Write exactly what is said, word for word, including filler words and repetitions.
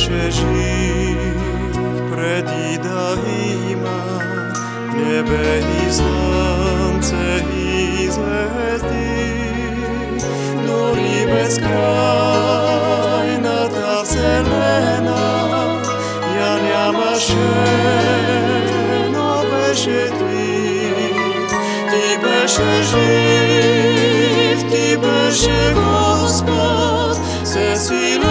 беше жив преди да има небе и слънце и звезди, дори безкрайната вселена я нямаше, но беше ти. Ти беше жив, ти беше Господ, всесилен